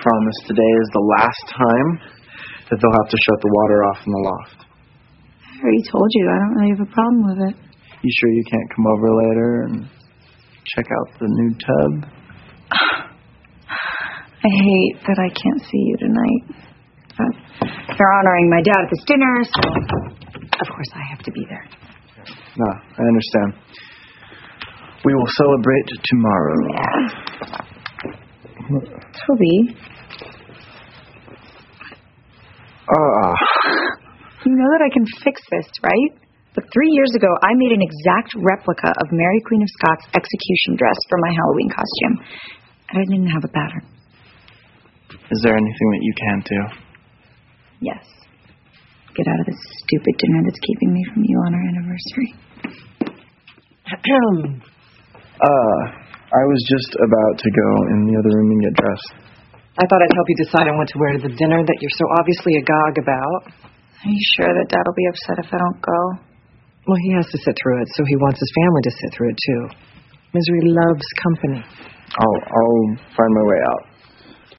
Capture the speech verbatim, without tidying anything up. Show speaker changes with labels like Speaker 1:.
Speaker 1: promise today is the last time that they'll have to shut the water off in the loft.
Speaker 2: I already told you, I don't really have a problem with it.
Speaker 1: You sure you can't come over later and check out the new tub?
Speaker 2: I hate that I can't see you tonight. But they're honoring my dad at this dinner, so of course I have to be there.
Speaker 1: No, I understand. We will celebrate tomorrow.
Speaker 2: Yeah. Toby.
Speaker 1: Ah.
Speaker 2: You know that I can fix this, right? But three years ago, I made an exact replica of Mary Queen of Scots' execution dress for my Halloween costume. And I didn't have a pattern.
Speaker 1: Is there anything that you can do?
Speaker 2: Yes. Get out of this stupid dinner that's keeping me from you on our anniversary.
Speaker 1: uh, I was just about to go in the other room and get dressed.
Speaker 3: I thought I'd help you decide on what to wear to the dinner that you're so obviously agog about.
Speaker 2: Are you sure that Dad will be upset if I don't go?
Speaker 3: Well, he has to sit through it, so he wants his family to sit through it, too. Misery loves company.
Speaker 1: I'll, I'll find my way out.